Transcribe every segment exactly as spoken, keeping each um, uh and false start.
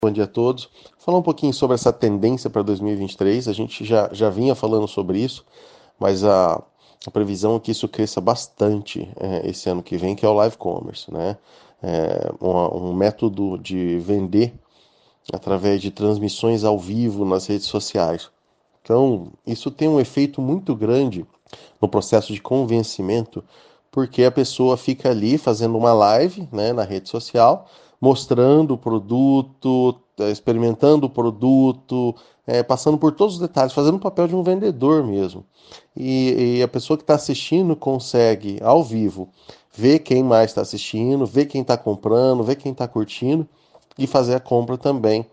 Bom dia a todos. Falar um pouquinho sobre essa tendência para dois mil e vinte e três. A gente já, já vinha falando sobre isso, mas a, a previsão é que isso cresça bastante é, esse ano que vem, que é o live commerce, né? É, um, um método de vender através de transmissões ao vivo nas redes sociais. Então, isso tem um efeito muito grande no processo de convencimento, porque a pessoa fica ali fazendo uma live, né, na rede social, mostrando o produto, eh, experimentando o produto, é, passando por todos os detalhes, fazendo o papel de um vendedor mesmo. E, e a pessoa que está assistindo consegue, ao vivo, ver quem mais está assistindo, ver quem está comprando, ver quem está curtindo e fazer a compra também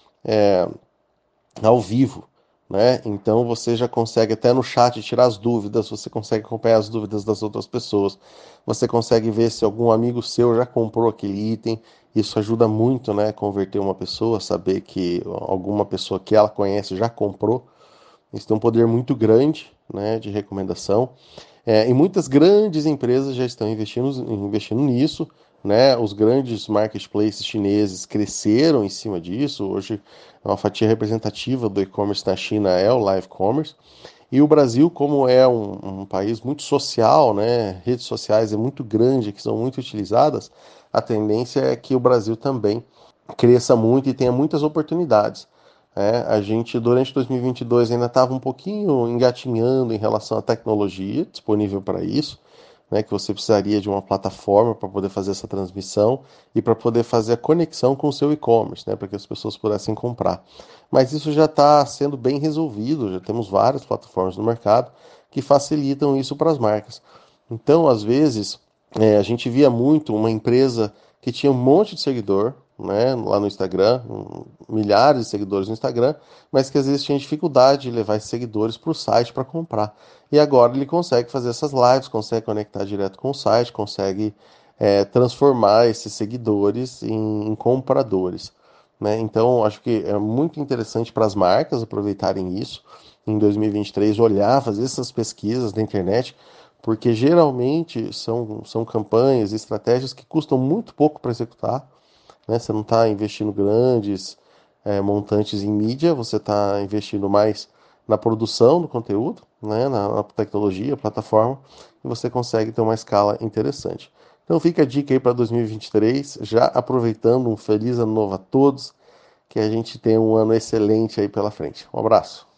ao vivo, né? Então você já consegue até no chat tirar as dúvidas, você consegue acompanhar as dúvidas das outras pessoas, você consegue ver se algum amigo seu já comprou aquele item. Isso ajuda muito, né? Converter uma pessoa, saber que alguma pessoa que ela conhece já comprou. Isso tem um poder muito grande, né? De recomendação. É, e muitas grandes empresas já estão investindo, investindo nisso, né? Os grandes marketplaces chineses cresceram em cima disso. Hoje, uma fatia representativa do e-commerce na China é o live commerce. E o Brasil, como é um, um país muito social, né? Redes sociais é muito grande, que são muito utilizadas, a tendência é que o Brasil também cresça muito e tenha muitas oportunidades. É, a gente, durante dois mil e vinte e dois, ainda estava um pouquinho engatinhando em relação à tecnologia disponível para isso, né, que você precisaria de uma plataforma para poder fazer essa transmissão e para poder fazer a conexão com o seu e-commerce, né, para que as pessoas pudessem comprar. Mas isso já está sendo bem resolvido, já temos várias plataformas no mercado que facilitam isso para as marcas. Então, às vezes, é, a gente via muito uma empresa que tinha um monte de seguidor, né, lá no Instagram, um, milhares de seguidores no Instagram, mas que às vezes tinha dificuldade de levar esses seguidores para o site para comprar. E agora ele consegue fazer essas lives, consegue conectar direto com o site, consegue é, transformar esses seguidores em, em compradores. Né? Então, acho que é muito interessante para as marcas aproveitarem isso em dois mil e vinte e três, olhar, fazer essas pesquisas na internet, porque geralmente são, são campanhas, estratégias que custam muito pouco para executar, né? Você não está investindo grandes é, montantes em mídia, você está investindo mais na produção do conteúdo, né? na, na tecnologia, plataforma, e você consegue ter uma escala interessante. Então fica a dica aí para dois mil e vinte e três, já aproveitando um feliz ano novo a todos, que a gente tenha um ano excelente aí pela frente. Um abraço.